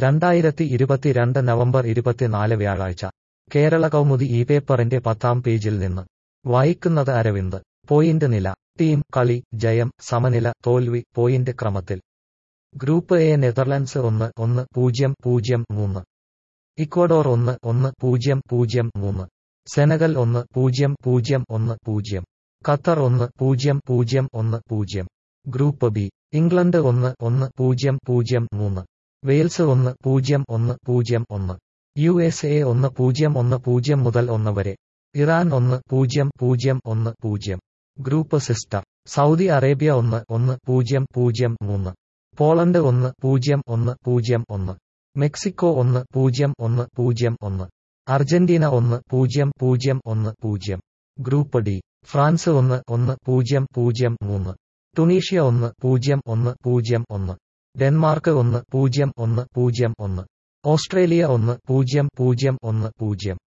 2022 November 24 വ്യാഴാഴ്ച കേരള കൗമുദി ഈ പേപ്പറിന്റെ 10-ാം പേജിൽ നിന്ന് വായിക്കുന്നത് അരവിന്ദ്. പോയിന്റ് നില. ടീം കളി, ജയം, സമനില, തോൽവി, പോയിന്റ് ക്രമത്തിൽ. Group A Netherlands 1-0-0-3. Ecuador 1-1-0-0-3. Senegal 1-0-0-1-0. Qatar 1-0-0-1-0. Group B. England 1-1-0-0-3. Wales 1-0-1-0-1. USA 1-0-1-0 മുതൽ 1 വരെ. Iran 1-0-0-1-0. Group sister. Saudi Arabia 1-1-0-0-3. Poland 1-0-1-0-1. Mexico 1-0-1-0-1. Argentina 1-0-0-1-0. Group D. France 1-1-0-0-3. Tunisia 1-0-1-0-1. Denmark 1-0-1-0-1. Australia 1-0-0-1-0.